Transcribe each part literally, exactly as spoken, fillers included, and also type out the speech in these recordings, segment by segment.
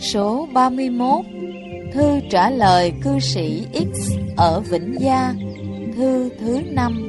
Số ba mươi mốt. Thư trả lời cư sĩ X ở Vĩnh Gia. Thư thứ năm.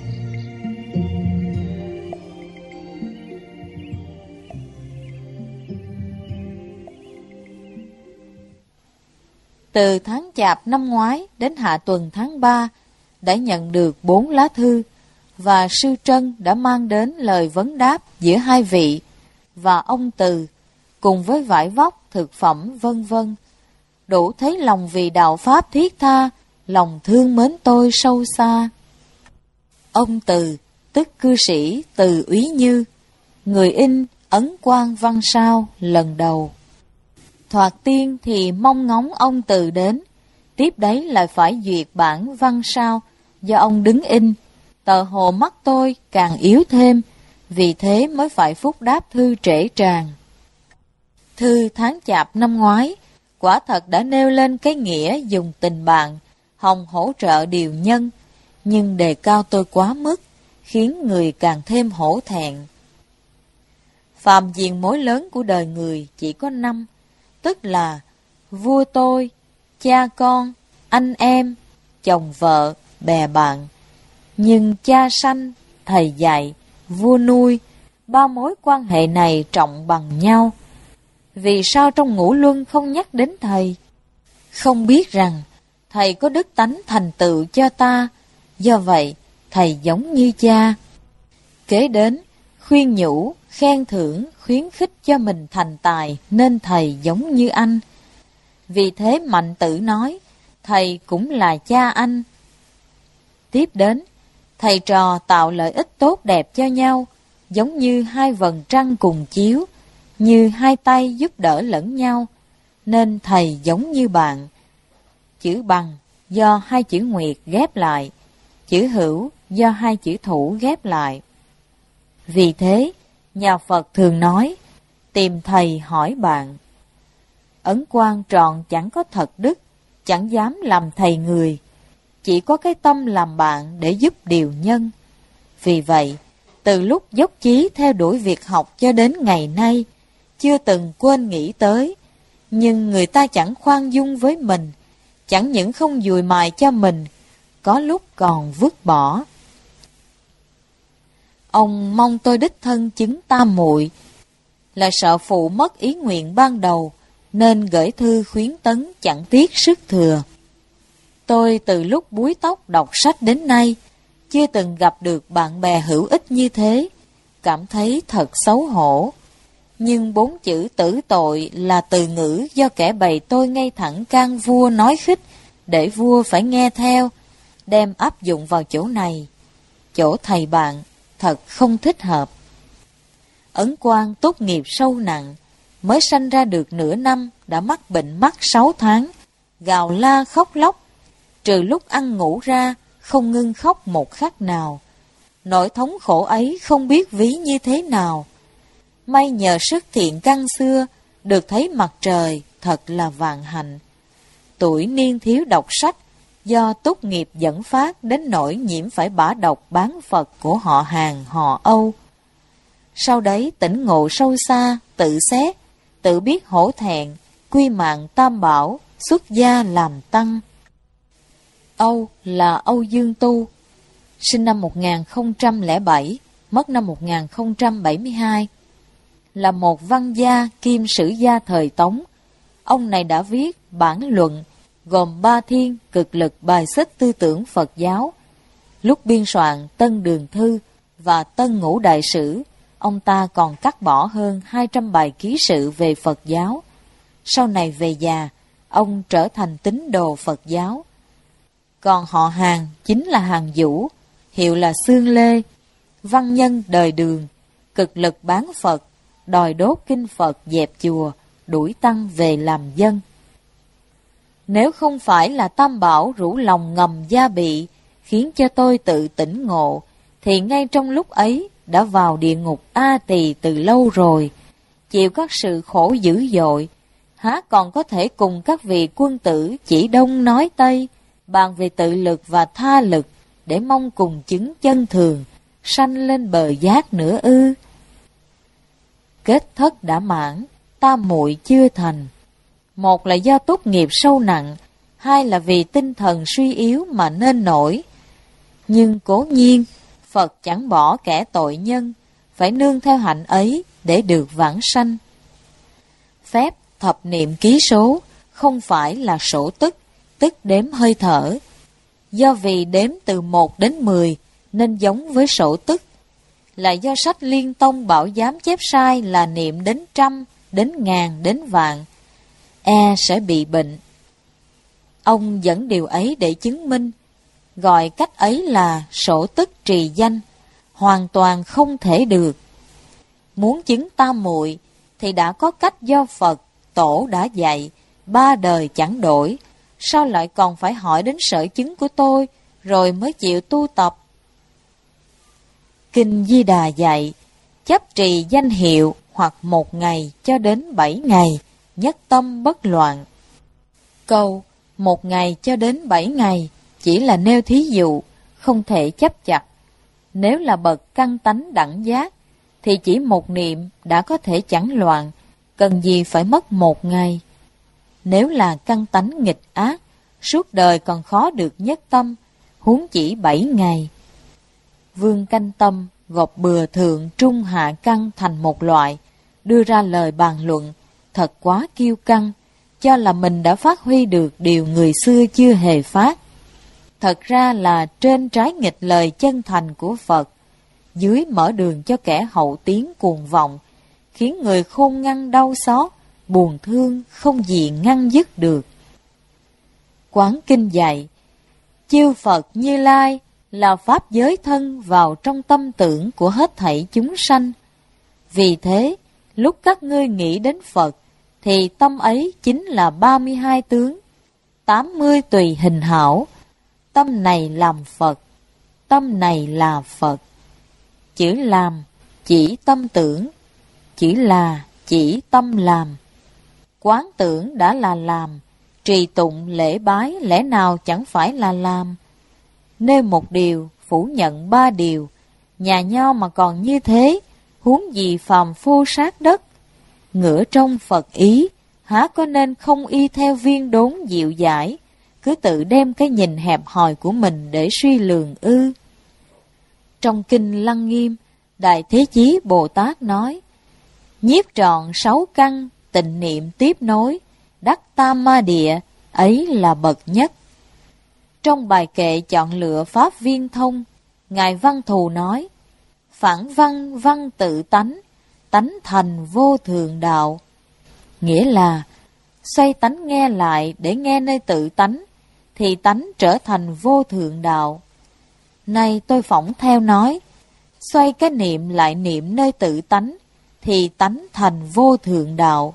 Từ tháng Chạp năm ngoái đến hạ tuần tháng ba đã nhận được bốn lá thư, và sư Trân đã mang đến lời vấn đáp giữa hai vị và ông Từ, cùng với vải vóc, thực phẩm vân vân. Đủ thấy lòng vì đạo pháp thiết tha, lòng thương mến tôi sâu xa. Ông Từ, tức cư sĩ Từ Úy Như, người in ấn quan văn sao lần đầu. Thoạt tiên thì mong ngóng ông Từ đến, tiếp đấy lại phải duyệt bản văn sao do ông đứng in. Tờ hồ mắt tôi càng yếu thêm, vì thế mới phải phúc đáp thư trễ tràn. Thư tháng Chạp năm ngoái quả thật đã nêu lên cái nghĩa dùng tình bạn hòng hỗ trợ điều nhân, nhưng đề cao tôi quá mức, khiến người càng thêm hổ thẹn. Phàm diền mối lớn của đời người chỉ có năm, tức là vua tôi, cha con, anh em, chồng vợ, bè bạn. Nhưng cha sanh, thầy dạy, vua nuôi, ba mối quan hệ này trọng bằng nhau. Vì sao trong ngũ luân không nhắc đến thầy? Không biết rằng thầy có đức tánh thành tựu cho ta, do vậy thầy giống như cha. Kế đến, khuyên nhủ, khen thưởng, khuyến khích cho mình thành tài, nên thầy giống như anh. Vì thế Mạnh Tử nói, thầy cũng là cha anh. Tiếp đến, thầy trò tạo lợi ích tốt đẹp cho nhau, giống như hai vầng trăng cùng chiếu, như hai tay giúp đỡ lẫn nhau, nên thầy giống như bạn. Chữ bằng do hai chữ nguyệt ghép lại, chữ hữu do hai chữ thủ ghép lại. Vì thế, nhà Phật thường nói, tìm thầy hỏi bạn. Ấn Quang trọn chẳng có thật đức, chẳng dám làm thầy người, chỉ có cái tâm làm bạn để giúp điều nhân. Vì vậy, từ lúc dốc chí theo đuổi việc học cho đến ngày nay, chưa từng quên nghĩ tới, nhưng người ta chẳng khoan dung với mình, chẳng những không dùi mài cho mình, có lúc còn vứt bỏ. Ông mong tôi đích thân chứng tam muội, là sợ phụ mất ý nguyện ban đầu, nên gửi thư khuyến tấn chẳng tiếc sức thừa. Tôi từ lúc búi tóc đọc sách đến nay, chưa từng gặp được bạn bè hữu ích như thế, cảm thấy thật xấu hổ. Nhưng bốn chữ tử tội là từ ngữ do kẻ bày tôi ngay thẳng can vua nói khích, để vua phải nghe theo, đem áp dụng vào chỗ này. Chỗ thầy bạn thật không thích hợp. Ấn Quang tốt nghiệp sâu nặng, mới sanh ra được nửa năm đã mắc bệnh mắt sáu tháng, gào la khóc lóc, trừ lúc ăn ngủ ra không ngưng khóc một khắc nào. Nỗi thống khổ ấy không biết ví như thế nào. May nhờ sức thiện căn xưa, được thấy mặt trời thật là vạn hạnh. Tuổi niên thiếu đọc sách, do tốt nghiệp dẫn phát đến nỗi nhiễm phải bã độc bán Phật của họ Hàn họ Âu. Sau đấy tỉnh ngộ sâu xa, tự xét, tự biết hổ thẹn, quy mạng tam bảo, xuất gia làm tăng. Âu là Âu Dương Tu, sinh năm một nghìn không trăm lẻ bảy, mất năm một nghìn không trăm bảy mươi hai, là một văn gia kim sử gia thời Tống. Ông này đã viết bản luận gồm ba thiên cực lực bài xích tư tưởng Phật giáo. Lúc biên soạn Tân Đường Thư và Tân Ngũ Đại Sử, ông ta còn cắt bỏ hơn hai trăm bài ký sự về Phật giáo. Sau này về già, ông trở thành tín đồ Phật giáo. Còn họ Hàn chính là Hàn Vũ, hiệu là Xương Lê, văn nhân đời Đường, cực lực bán Phật, đòi đốt kinh Phật dẹp chùa, đuổi tăng về làm dân. Nếu không phải là Tam Bảo rủ lòng ngầm gia bị, khiến cho tôi tự tỉnh ngộ, thì ngay trong lúc ấy đã vào địa ngục A Tỳ từ lâu rồi, chịu các sự khổ dữ dội, há còn có thể cùng các vị quân tử chỉ Đông nói Tây, bàn về tự lực và tha lực, để mong cùng chứng chân thường, sanh lên bờ giác nữa ư? Kết thất đã mãn, tam muội chưa thành, Một là do tốt nghiệp sâu nặng, hai là vì tinh thần suy yếu mà nên nổi. Nhưng cố nhiên, Phật chẳng bỏ kẻ tội nhân, phải nương theo hạnh ấy để được vãng sanh. Phép thập niệm ký số không phải là sổ tức, tức đếm hơi thở. Do vì đếm từ một đến mười nên giống với sổ tức, là do sách Liên Tông bảo giám chép sai là niệm đến trăm, đến ngàn, đến vạn, e sẽ bị bệnh. Ông dẫn điều ấy để chứng minh, gọi cách ấy là sổ tức trì danh, hoàn toàn không thể được. Muốn chứng tam muội thì đã có cách do Phật, Tổ đã dạy, ba đời chẳng đổi, sao lại còn phải hỏi đến sở chứng của tôi, rồi mới chịu tu tập. Kinh Di Đà dạy, chấp trì danh hiệu hoặc một ngày cho đến bảy ngày, nhất tâm bất loạn. Câu một ngày cho đến bảy ngày chỉ là nêu thí dụ, không thể chấp chặt. Nếu là bậc căn tánh đẳng giác, thì chỉ một niệm đã có thể chẳng loạn, cần gì phải mất một ngày. Nếu là căn tánh nghịch ác, suốt đời còn khó được nhất tâm, huống chỉ bảy ngày. Vương Canh Tâm gộp bừa thượng trung hạ căn thành một loại, đưa ra lời bàn luận, thật quá kiêu căng, cho là mình đã phát huy được điều người xưa chưa hề phát. Thật ra là trên trái nghịch lời chân thành của Phật, dưới mở đường cho kẻ hậu tiến cuồng vọng, khiến người khôn ngăn đau xót, buồn thương không gì ngăn dứt được. Quán Kinh dạy, chư Phật Như Lai là pháp giới thân vào trong tâm tưởng của hết thảy chúng sanh. Vì thế, lúc các ngươi nghĩ đến Phật, thì tâm ấy chính là ba mươi hai tướng, tám mươi tùy hình hảo. Tâm này làm Phật, tâm này là Phật. Chữ làm chỉ tâm tưởng, chữ là chỉ tâm làm. Quán tưởng đã là làm, trì tụng lễ bái lẽ nào chẳng phải là làm. Nêu một điều, phủ nhận ba điều, nhà nho mà còn như thế, huống gì phàm phu sát đất. Ngửa trong Phật ý, há có nên không y theo viên đốn dịu dãi, cứ tự đem cái nhìn hẹp hòi của mình để suy lường ư? Trong Kinh Lăng Nghiêm, Đại Thế Chí Bồ Tát nói, nhiếp trọn sáu căn, tịnh niệm tiếp nối, đắc tam ma địa, ấy là bậc nhất. Trong bài kệ chọn lựa Pháp Viên Thông, Ngài Văn Thù nói, phản văn văn tự tánh, tánh thành vô thường đạo. Nghĩa là, xoay tánh nghe lại để nghe nơi tự tánh, thì tánh trở thành vô thượng đạo. Nay tôi phỏng theo nói, xoay cái niệm lại niệm nơi tự tánh, thì tánh thành vô thượng đạo.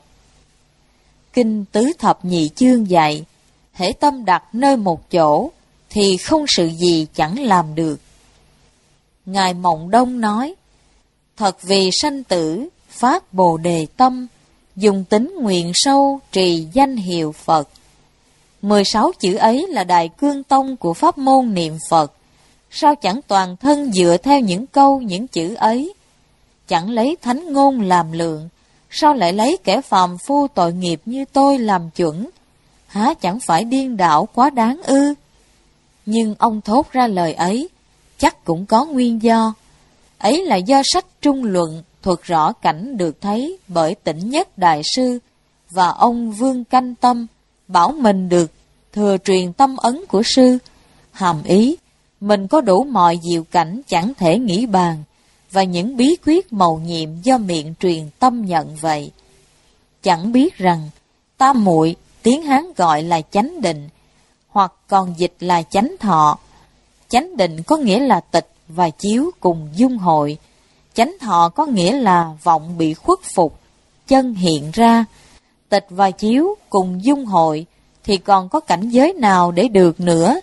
Kinh Tứ Thập Nhị Chương dạy, hễ tâm đặt nơi một chỗ, thì không sự gì chẳng làm được. Ngài Mộng Đông nói, thật vì sanh tử, phát bồ đề tâm, dùng tính nguyện sâu, trì danh hiệu Phật. Mười sáu chữ ấy là đại cương tông của pháp môn niệm Phật. Sao chẳng toàn thân dựa theo những câu, những chữ ấy? Chẳng lấy thánh ngôn làm lượng, sao lại lấy kẻ phàm phu tội nghiệp như tôi làm chuẩn? Há chẳng phải điên đảo quá đáng ư? Nhưng ông thốt ra lời ấy, chắc cũng có nguyên do. Ấy là do sách Trung Luận thuật rõ cảnh được thấy bởi Tỉnh Nhất Đại Sư và ông Vương Canh Tâm, bảo mình được thừa truyền tâm ấn của sư. Hàm ý, mình có đủ mọi diệu cảnh chẳng thể nghĩ bàn, và những bí quyết mầu nhiệm do miệng truyền tâm nhận vậy. Chẳng biết rằng, tam muội tiếng Hán gọi là chánh định, hoặc còn dịch là chánh thọ. Chánh định có nghĩa là tịch và chiếu cùng dung hội. Chánh thọ có nghĩa là vọng bị khuất phục, chân hiện ra. Tịch và chiếu cùng dung hội, thì còn có cảnh giới nào để được nữa?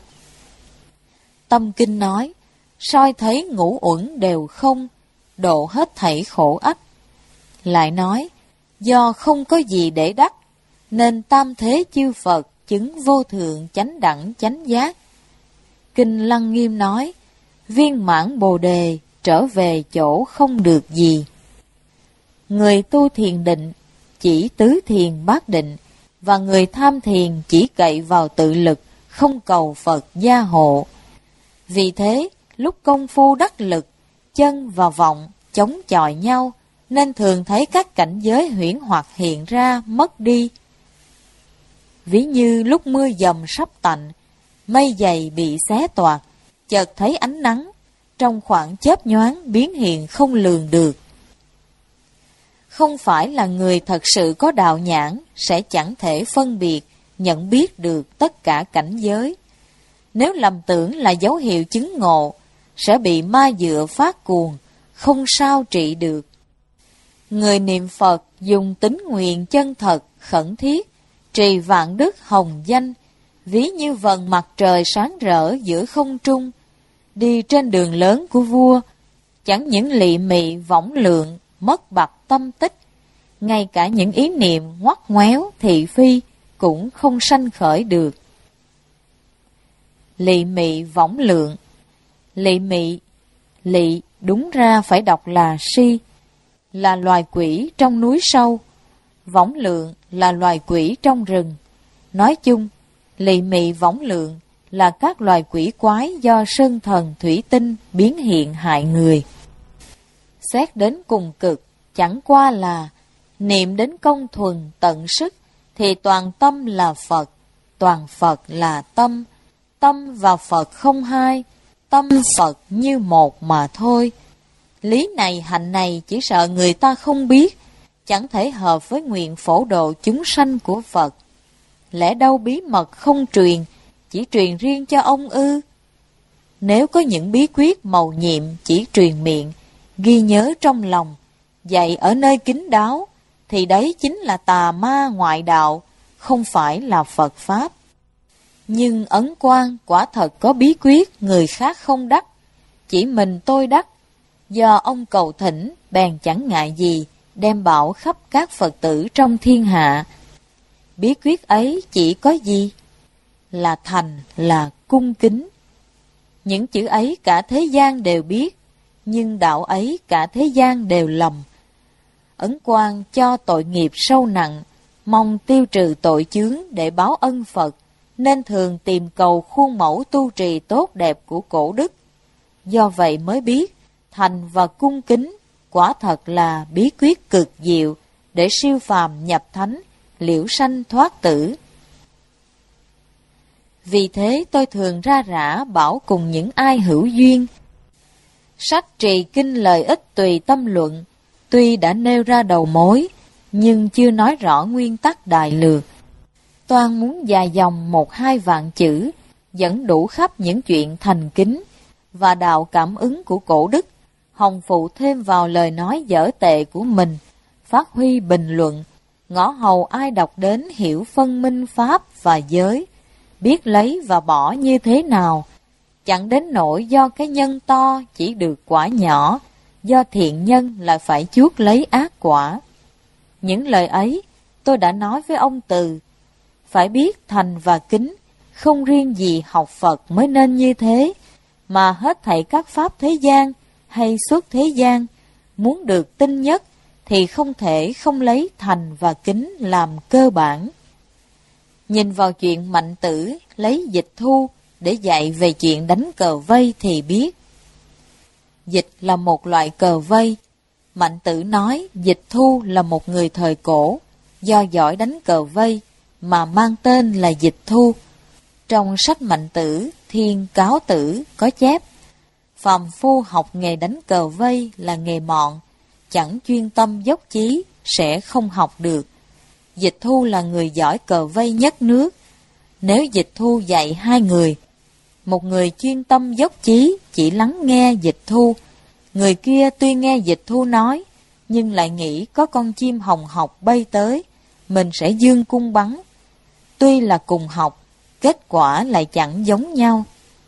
Tâm Kinh nói, soi thấy ngũ uẩn đều không, độ hết thảy khổ ách. Lại nói, do không có gì để đắc, nên tam thế chư Phật chứng vô thượng chánh đẳng chánh giác. Kinh Lăng Nghiêm nói, viên mãn bồ đề trở về chỗ không được gì. Người tu thiền định, chỉ tứ thiền bát định, và người tham thiền chỉ cậy vào tự lực, không cầu Phật gia hộ. Vì thế, lúc công phu đắc lực, chân và vọng chống chọi nhau, nên thường thấy các cảnh giới huyễn hoặc hiện ra, mất đi. Ví như lúc mưa dầm sắp tạnh, mây dày bị xé toạc, chợt thấy ánh nắng, trong khoảng chớp nhoáng biến hiện không lường được. Không phải là người thật sự có đạo nhãn sẽ chẳng thể phân biệt, nhận biết được tất cả cảnh giới. Nếu lầm tưởng là dấu hiệu chứng ngộ, sẽ bị ma dựa phát cuồng, không sao trị được. Người niệm Phật dùng tín nguyện chân thật, khẩn thiết, trì vạn đức hồng danh, ví như vầng mặt trời sáng rỡ giữa không trung, đi trên đường lớn của vua, chẳng những lị mị võng lượng, mất bặt tâm tích, ngay cả những ý niệm ngoắt ngoéo thị phi cũng không sanh khởi được. Lị mị võng lượng. Lị mị, lị đúng ra phải đọc là si, là loài quỷ trong núi sâu. Võng lượng là loài quỷ trong rừng. Nói chung, lị mị võng lượng là các loài quỷ quái do sơn thần thủy tinh biến hiện hại người. Xét đến cùng cực, chẳng qua là niệm đến công thuần tận sức, thì toàn tâm là Phật, toàn Phật là tâm, tâm và Phật không hai, tâm Phật như một mà thôi. Lý này hạnh này chỉ sợ người ta không biết, chẳng thể hợp với nguyện phổ độ chúng sanh của Phật. Lẽ đâu bí mật không truyền, chỉ truyền riêng cho ông ư? Nếu có những bí quyết mầu nhiệm chỉ truyền miệng, ghi nhớ trong lòng, dạy ở nơi kín đáo, thì đấy chính là tà ma ngoại đạo, không phải là Phật Pháp. Nhưng Ấn Quang quả thật có bí quyết người khác không đắc, chỉ mình tôi đắc. Do ông cầu thỉnh, bèn chẳng ngại gì, đem bảo khắp các Phật tử trong thiên hạ. Bí quyết ấy chỉ có gì? Là thành, là cung kính. Những chữ ấy cả thế gian đều biết, nhưng đạo ấy cả thế gian đều lầm. Ấn Quang cho tội nghiệp sâu nặng, mong tiêu trừ tội chướng để báo ân Phật, nên thường tìm cầu khuôn mẫu tu trì tốt đẹp của cổ đức. Do vậy mới biết, thành và cung kính quả thật là bí quyết cực diệu để siêu phàm nhập thánh, liễu sanh thoát tử. Vì thế tôi thường ra rã bảo cùng những ai hữu duyên. Sách trì kinh lời ích tùy tâm luận, tuy đã nêu ra đầu mối, nhưng chưa nói rõ nguyên tắc đại lược. Toan muốn dài dòng một hai vạn chữ, dẫn đủ khắp những chuyện thành kính và đạo cảm ứng của cổ đức, hồng phụ thêm vào lời nói dở tệ của mình, phát huy bình luận, ngõ hầu ai đọc đến hiểu phân minh pháp và giới, biết lấy và bỏ như thế nào, chẳng đến nỗi do cái nhân to chỉ được quả nhỏ, do thiện nhân lại phải chuốc lấy ác quả. Những lời ấy tôi đã nói với ông Từ, phải biết thành và kính, không riêng gì học Phật mới nên như thế, mà hết thảy các pháp thế gian hay xuất thế gian, muốn được tinh nhất thì không thể không lấy thành và kính làm cơ bản. Nhìn vào chuyện Mạnh Tử lấy Dịch Thu để dạy về chuyện đánh cờ vây thì biết. Dịch là một loại cờ vây. Mạnh Tử nói Dịch Thu là một người thời cổ, do giỏi đánh cờ vây mà mang tên là Dịch Thu. Trong sách Mạnh Tử, Thiên Cáo Tử có chép, phàm phu học nghề đánh cờ vây là nghề mọn, chẳng chuyên tâm dốc chí sẽ không học được. Dịch Thu là người giỏi cờ vây nhất nước. Nếu Dịch Thu dạy hai người, một người chuyên tâm dốc chí chỉ lắng nghe Dịch Thu, người kia tuy nghe Dịch Thu nói, nhưng lại nghĩ có con chim hồng học bay tới, mình sẽ dương cung bắn. Tuy là cùng học, kết quả lại chẳng giống nhau.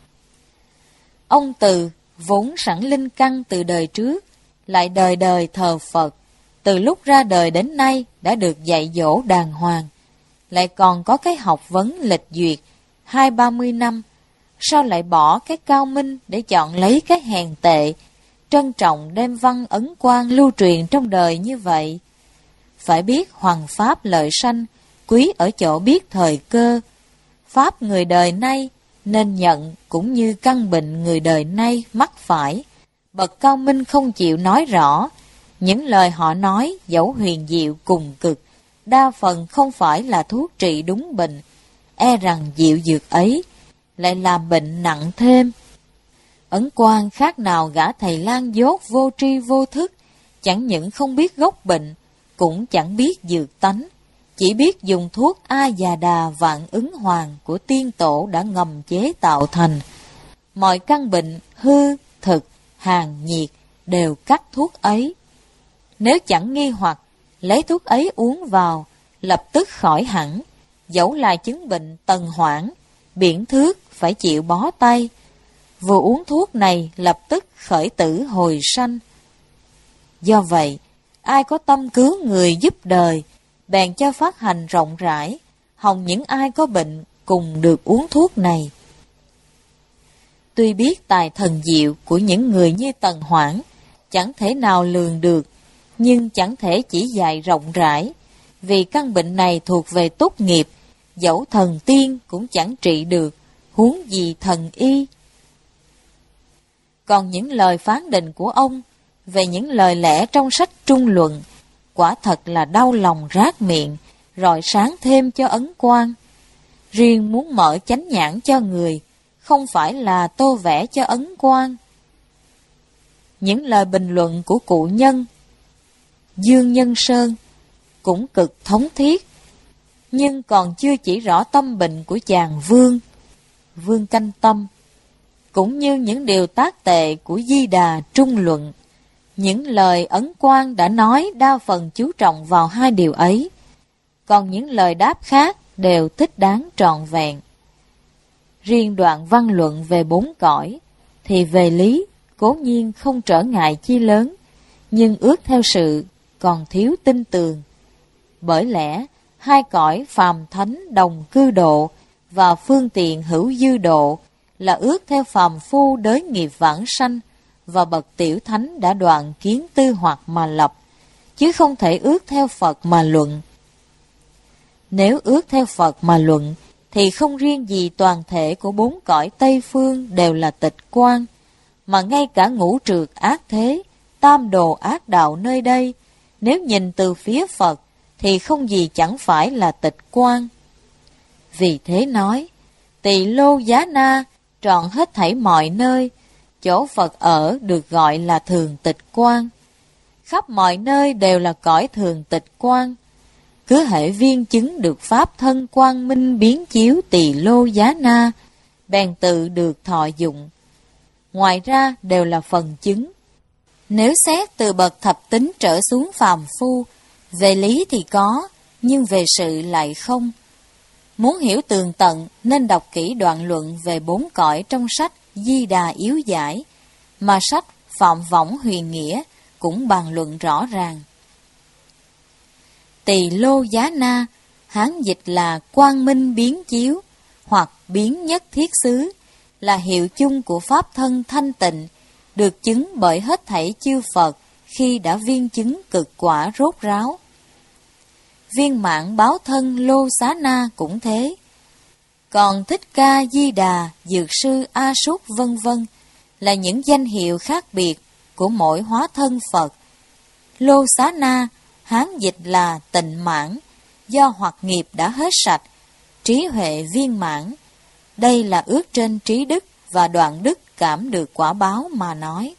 Ông Từ vốn sẵn linh căn từ đời trước, lại đời đời thờ Phật, từ lúc ra đời đến nay đã được dạy dỗ đàng hoàng, lại còn có cái học vấn lịch duyệt hai ba mươi năm, sao lại bỏ cái cao minh để chọn lấy cái hèn tệ, trân trọng đem văn Ấn Quang lưu truyền trong đời như vậy? Phải biết hoằng pháp lợi sanh, quý ở chỗ biết thời cơ. Pháp người đời nay nên nhận cũng như căn bệnh người đời nay mắc phải. Bậc cao minh không chịu nói rõ. Những lời họ nói dẫu huyền diệu cùng cực, đa phần không phải là thuốc trị đúng bệnh. E rằng diệu dược ấy lại làm bệnh nặng thêm. Ấn Quang khác nào gã thầy lang dốt vô tri vô thức, chẳng những không biết gốc bệnh, cũng chẳng biết dược tánh, chỉ biết dùng thuốc A Già Đà Vạn Ứng Hoàng của tiên tổ đã ngầm chế tạo thành. Mọi căn bệnh hư, thực, hàn, nhiệt đều cắt thuốc ấy. Nếu chẳng nghi hoặc, lấy thuốc ấy uống vào, lập tức khỏi hẳn. Dẫu là chứng bệnh tần hoảng, biển thước phải chịu bó tay. Vừa uống thuốc này lập tức khởi tử hồi sanh. Do vậy, ai có tâm cứu người giúp đời, bèn cho phát hành rộng rãi, hòng những ai có bệnh cùng được uống thuốc này. Tuy biết tài thần diệu của những người như Tần Hoảng, chẳng thể nào lường được, nhưng chẳng thể chỉ dạy rộng rãi, vì căn bệnh này thuộc về túc nghiệp, dẫu thần tiên cũng chẳng trị được, huống gì thần y. Còn những lời phán định của ông về những lời lẽ trong sách Trung Luận, quả thật là đau lòng rát miệng, rọi sáng thêm cho Ấn Quang. Riêng muốn mở chánh nhãn cho người, không phải là tô vẽ cho Ấn Quang. Những lời bình luận của cụ nhân Dương Nhân Sơn cũng cực thống thiết, nhưng còn chưa chỉ rõ tâm bệnh của chàng Vương, Vương Canh Tâm, cũng như những điều tác tệ của Di Đà Trung Luận. Những lời Ấn Quang đã nói đa phần chú trọng vào hai điều ấy, còn những lời đáp khác đều thích đáng trọn vẹn. Riêng đoạn văn luận về bốn cõi, thì về lý, cố nhiên không trở ngại chi lớn, nhưng ước theo sự còn thiếu tin tường. Bởi lẽ, hai cõi phàm thánh đồng cư độ và phương tiện hữu dư độ là ước theo phàm phu đới nghiệp vãng sanh và bậc tiểu thánh đã đoạn kiến tư hoặc mà lập, chứ không thể ước theo Phật mà luận. Nếu ước theo Phật mà luận, thì không riêng gì toàn thể của bốn cõi Tây Phương đều là tịch quan, mà ngay cả ngũ trược ác thế, tam đồ ác đạo nơi đây, nếu nhìn từ phía Phật, thì không gì chẳng phải là tịch quan. Vì thế nói, Tỳ Lô Giá Na trọn hết thảy mọi nơi, chỗ Phật ở được gọi là thường tịch quan. Khắp mọi nơi đều là cõi thường tịch quan. Cứ hễ viên chứng được pháp thân quang minh biến chiếu Tỳ Lô Giá Na, bèn tự được thọ dụng. Ngoài ra đều là phần chứng. Nếu xét từ bậc thập tính trở xuống phàm phu, về lý thì có, nhưng về sự lại không. Muốn hiểu tường tận nên đọc kỹ đoạn luận về bốn cõi trong sách Di Đà Yếu Giải, mà sách Phạm Võng Huyền Nghĩa cũng bàn luận rõ ràng. Tỳ Lô Giá Na, Hán dịch là quang minh biến chiếu, hoặc biến nhất thiết xứ, là hiệu chung của pháp thân thanh tịnh, được chứng bởi hết thảy chư Phật khi đã viên chứng cực quả rốt ráo. Viên mãn báo thân Lô Xá Na cũng thế. Còn Thích Ca Di Đà, Dược Sư A Súc vân vân là những danh hiệu khác biệt của mỗi hóa thân Phật. Lô Xá Na, Hán dịch là tịnh mãn, do hoặc nghiệp đã hết sạch, trí huệ viên mãn. Đây là ước trên trí đức và đoạn đức cảm được quả báo mà nói.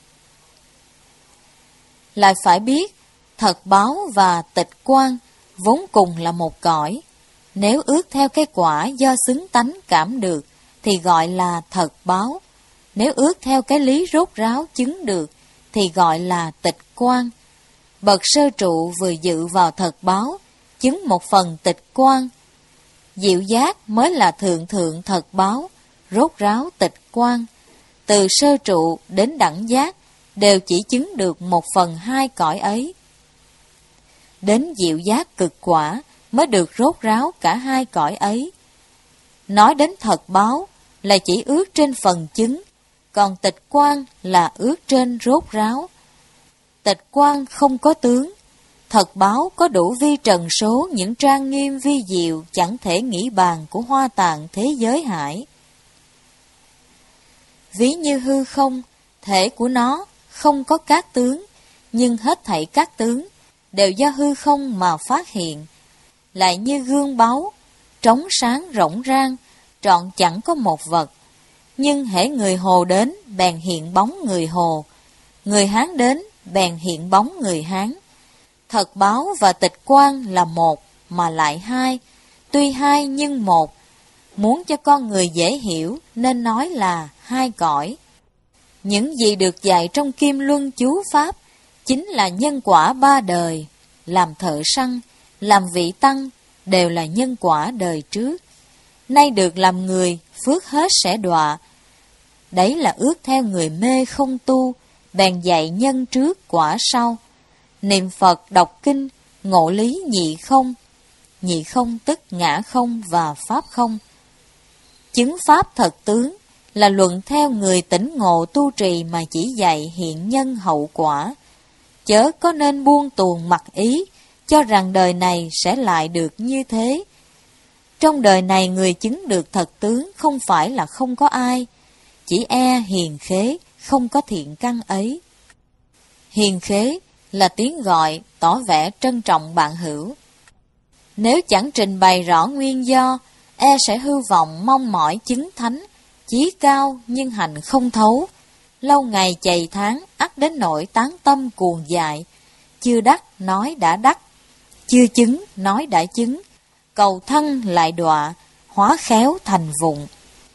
Lại phải biết, thật báo và tịch quan vốn cùng là một cõi. Nếu ước theo cái quả do xứng tánh cảm được, thì gọi là thật báo. Nếu ước theo cái lý rốt ráo chứng được, thì gọi là tịch quan. Bậc sơ trụ vừa dự vào thật báo, chứng một phần tịch quan. Diệu giác mới là thượng thượng thật báo, rốt ráo tịch quan. Từ sơ trụ đến đẳng giác, đều chỉ chứng được một phần hai cõi ấy. Đến diệu giác cực quả mới được rốt ráo cả hai cõi ấy. Nói đến thật báo là chỉ ước trên phần chứng, còn tịch quan là ước trên rốt ráo. Tịch quan không có tướng, Thật báo có đủ vi trần số những trang nghiêm vi diệu chẳng thể nghĩ bàn của hoa tạng thế giới hải. Ví như hư không, thể của nó không có các tướng, nhưng hết thảy các tướng đều do hư không mà phát hiện. Lại như gương báu, trống sáng rỗng rang, trọn chẳng có một vật. Nhưng hễ người Hồ đến, bèn hiện bóng người Hồ. Người Hán đến, bèn hiện bóng người Hán. Thật báo và tịch quan là một, mà lại hai. Tuy hai nhưng một. Muốn cho con người dễ hiểu, nên nói là hai cõi. Những gì được dạy trong Kim Luân chú Pháp, chính là nhân quả ba đời. Làm thợ săn, làm vị tăng, đều là nhân quả đời trước. Nay được làm người, phước hết sẽ đọa. Đấy là ước theo người mê không tu, bèn dạy nhân trước quả sau. Niệm Phật đọc kinh, ngộ lý nhị không. Nhị không tức ngã không và pháp không. Chứng pháp thật tướng là luận theo người tỉnh ngộ tu trì mà chỉ dạy hiện nhân hậu quả. Chớ có nên buông tuồng mặc ý, cho rằng đời này sẽ lại được như thế. Trong đời này người chứng được thật tướng không phải là không có ai, chỉ e hiền khế không có thiện căn ấy. Hiền khế là tiếng gọi tỏ vẻ trân trọng bạn hữu. Nếu chẳng trình bày rõ nguyên do, e sẽ hư vọng mong mỏi chứng thánh, chí cao nhưng hành không thấu. Lâu ngày chày tháng, ắt đến nỗi tán tâm cuồng dại. Chưa đắc, nói đã đắc. Chưa chứng, nói đã chứng. Cầu thân lại đọa, hóa khéo thành vụng.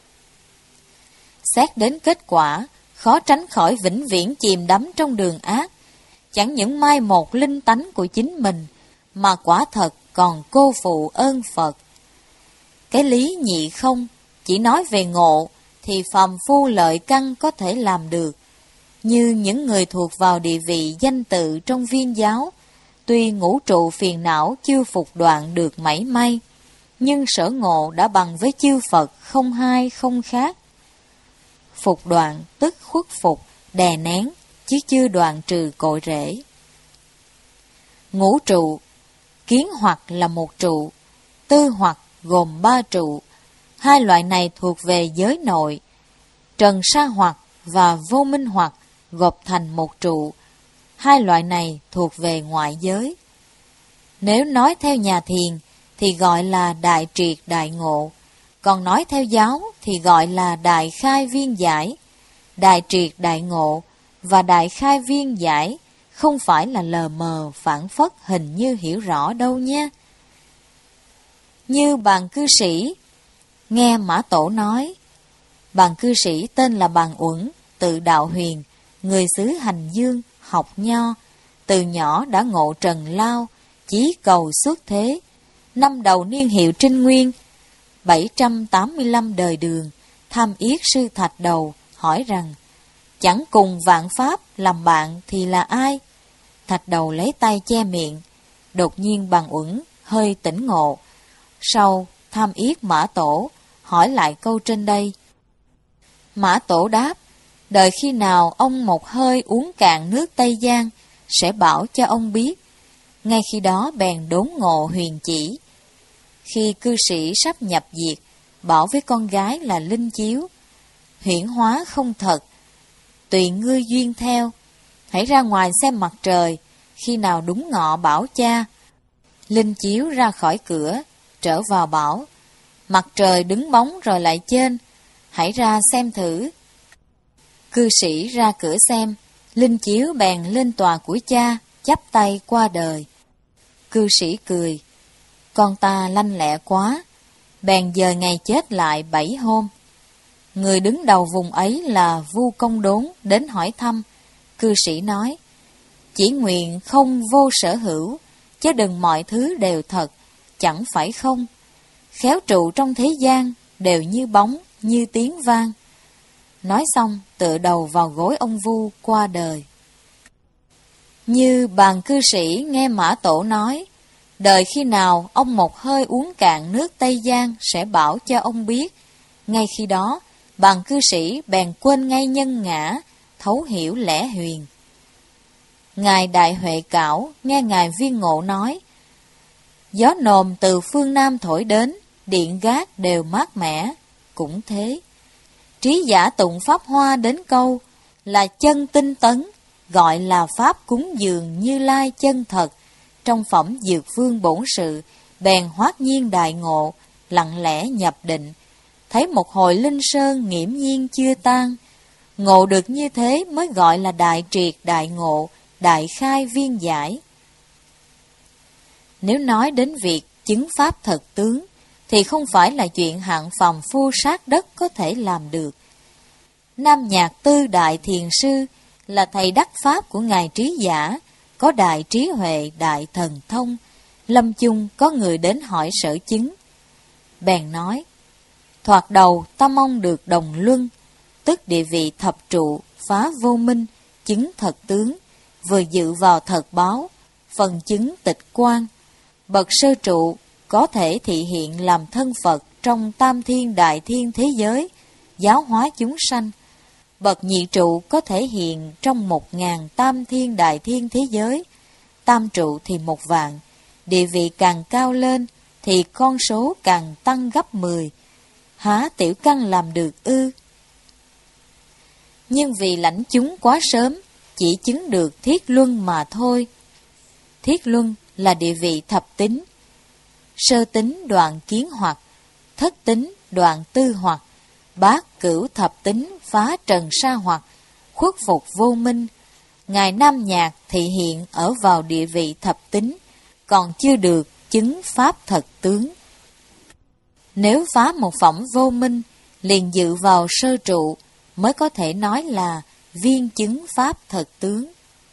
Xét đến kết quả, khó tránh khỏi vĩnh viễn chìm đắm trong đường ác. Chẳng những mai một linh tánh của chính mình, mà quả thật còn cô phụ ơn Phật. Cái lý nhị không, chỉ nói về ngộ, thì phàm phu lợi căn có thể làm được. Như những người thuộc vào địa vị danh tự trong viên giáo, tuy ngũ trụ phiền não chưa phục đoạn được mảy may, nhưng sở ngộ đã bằng với chư Phật không hai không khác. Phục đoạn tức khuất phục, đè nén, chứ chưa đoạn trừ cội rễ. Ngũ trụ, kiến hoặc là một trụ, tư hoặc gồm ba trụ. Hai loại này thuộc về giới nội. Trần sa hoặc và vô minh hoặc gộp thành một trụ. Hai loại này thuộc về ngoại giới. Nếu nói theo nhà thiền thì gọi là đại triệt đại ngộ, còn nói theo giáo thì gọi là đại khai viên giải. Đại triệt đại ngộ và đại khai viên giải không phải là lờ mờ phản phất hình như hiểu rõ đâu nha. Như Bàn Cư Sĩ, nghe Mã Tổ nói, Bàn Cư Sĩ tên là Bàn Uẩn, tự Đạo Huyền, người xứ Hành Dương, học nho, từ nhỏ đã ngộ trần lao, chí cầu xuất thế. Năm đầu niên hiệu Trinh Nguyên, bảy trăm tám mươi lăm đời Đường, tham yết sư Thạch Đầu, hỏi rằng, chẳng cùng vạn pháp làm bạn thì là ai? Thạch Đầu lấy tay che miệng, đột nhiên Bàn Uẩn hơi tỉnh ngộ. Sau tham yết Mã Tổ, hỏi lại câu trên đây. Mã Tổ đáp, đợi khi nào ông một hơi uống cạn nước Tây Giang, sẽ bảo cho ông biết. Ngay khi đó bèn đốn ngộ huyền chỉ. Khi cư sĩ sắp nhập diệt, bảo với con gái là Linh Chiếu, huyễn hóa không thật, tùy ngươi duyên theo, hãy ra ngoài xem mặt trời, khi nào đúng ngọ bảo cha. Linh Chiếu ra khỏi cửa, trở vào bảo, mặt trời đứng bóng rồi lại trên, hãy ra xem thử. Cư sĩ ra cửa xem, Linh Chiếu bèn lên tòa của cha, chắp tay qua đời. Cư sĩ cười, con ta lanh lẹ quá, bèn dời ngày chết lại bảy hôm. Người đứng đầu vùng ấy là Vu Công Đốn đến hỏi thăm. Cư sĩ nói, chỉ nguyện không vô sở hữu, chứ đừng mọi thứ đều thật, chẳng phải không. Khéo trụ trong thế gian, đều như bóng, như tiếng vang. Nói xong, tựa đầu vào gối ông Vu qua đời. Như Bàn Cư Sĩ nghe Mã Tổ nói, đợi khi nào ông một hơi uống cạn nước Tây Giang sẽ bảo cho ông biết. Ngay khi đó, Bàn Cư Sĩ bèn quên ngay nhân ngã, thấu hiểu lẽ huyền. Ngài Đại Huệ Cảo nghe Ngài Viên Ngộ nói, gió nồm từ phương Nam thổi đến, điện gác đều mát mẻ. Cũng thế, trí giả tụng Pháp Hoa đến câu là chân tinh tấn, gọi là Pháp cúng dường Như Lai chân thật. Trong phẩm Dược Vương Bổn Sự, bèn hoát nhiên đại ngộ, lặng lẽ nhập định, thấy một hồi linh sơn nghiễm nhiên chưa tan. Ngộ được như thế mới gọi là đại triệt đại ngộ, đại khai viên giải. Nếu nói đến việc chứng Pháp thật tướng, thì không phải là chuyện hạng phàm phu sát đất có thể làm được. Nam Nhạc Tư Đại Thiền Sư là thầy đắc Pháp của Ngài Trí Giả, có đại trí huệ, đại thần thông. Lâm chung có người đến hỏi sở chứng. Bèn nói, thoạt đầu ta mong được đồng luân, tức địa vị thập trụ, phá vô minh, chứng thật tướng, vừa dự vào thật báo, phần chứng tịch quan. Bậc sơ trụ có thể thị hiện làm thân Phật trong tam thiên đại thiên thế giới, giáo hóa chúng sanh. Bậc nhị trụ có thể hiện trong một ngàn tam thiên đại thiên thế giới, tam trụ thì một vạn. Địa vị càng cao lên thì con số càng tăng gấp mười. Há tiểu căn làm được ư? Nhưng vì lãnh chúng quá sớm, chỉ chứng được thiết luân mà thôi. Thiết luân là địa vị thập tính. Sơ tính đoạn kiến hoặc, thất tính đoạn tư hoặc, bát cửu thập tính phá trần sa hoặc, khuất phục vô minh. Ngài Nam Nhạc thị hiện ở vào địa vị thập tính, còn chưa được chứng Pháp thật tướng. Nếu phá một phẩm vô minh, liền dự vào sơ trụ, mới có thể nói là viên chứng Pháp thật tướng.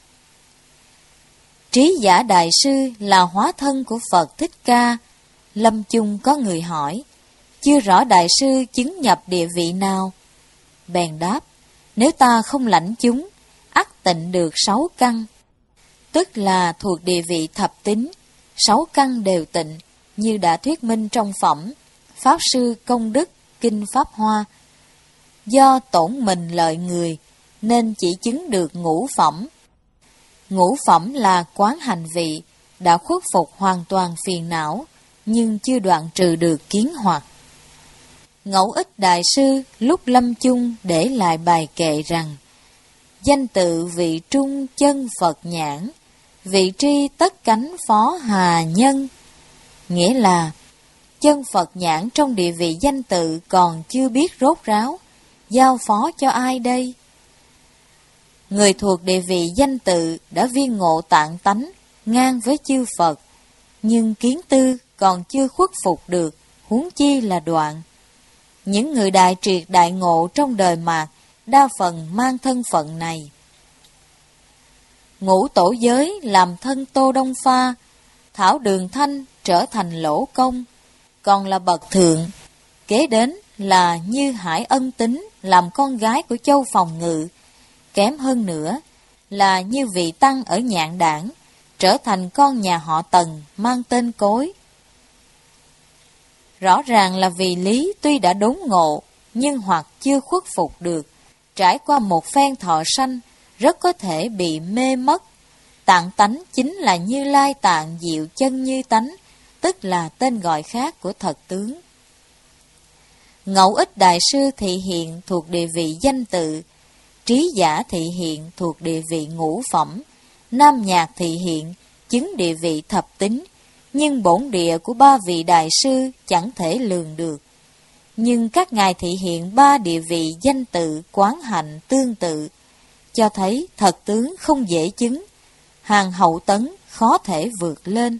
Trí Giả Đại Sư là hóa thân của Phật Thích Ca. Lâm chung có người hỏi, chưa rõ Đại Sư chứng nhập địa vị nào? Bèn đáp, nếu ta không lãnh chúng, ắt tịnh được sáu căn. Tức là thuộc địa vị thập tính, sáu căn đều tịnh, như đã thuyết minh trong phẩm Pháp Sư Công Đức Kinh Pháp Hoa. Do tổn mình lợi người, nên chỉ chứng được ngũ phẩm. Ngũ phẩm là quán hành vị, đã khuất phục hoàn toàn phiền não, nhưng chưa đoạn trừ được kiến hoặc. Ngẫu Ích Đại Sư lúc lâm chung để lại bài kệ rằng, danh tự vị trung chân Phật nhãn, vị tri tất cánh phó hà nhân. Nghĩa là, chân Phật nhãn trong địa vị danh tự còn chưa biết rốt ráo, giao phó cho ai đây? Người thuộc địa vị danh tự đã viên ngộ tạng tánh, ngang với chư Phật, nhưng kiến tư còn chưa khuất phục được, huống chi là đoạn. Những người đại triệt đại ngộ trong đời mạt, đa phần mang thân phận này. Ngũ tổ giới làm thân Tô Đông Pha, Thảo Đường Thanh trở thành Lỗ Công, còn là bậc thượng. Kế đến là Như Hải Ân Tính làm con gái của Châu Phòng Ngự. Kém hơn nữa là Như Vị Tăng ở Nhạn Đảng, trở thành con nhà họ Tần mang tên Cối. Rõ ràng là vì lý tuy đã đốn ngộ, nhưng hoặc chưa khuất phục được, trải qua một phen thọ sanh, rất có thể bị mê mất. Tạng tánh chính là Như Lai tạng diệu chân như tánh, tức là tên gọi khác của thật tướng. Ngẫu Ích Đại Sư thị hiện thuộc địa vị danh tự, Trí Giả thị hiện thuộc địa vị ngũ phẩm, Nam Nhạc thị hiện chứng địa vị thập tính, nhưng bổn địa của ba vị đại sư chẳng thể lường được. Nhưng các ngài thị hiện ba địa vị danh tự quán hạnh tương tự, cho thấy thật tướng không dễ chứng, hàng hậu tấn khó thể vượt lên.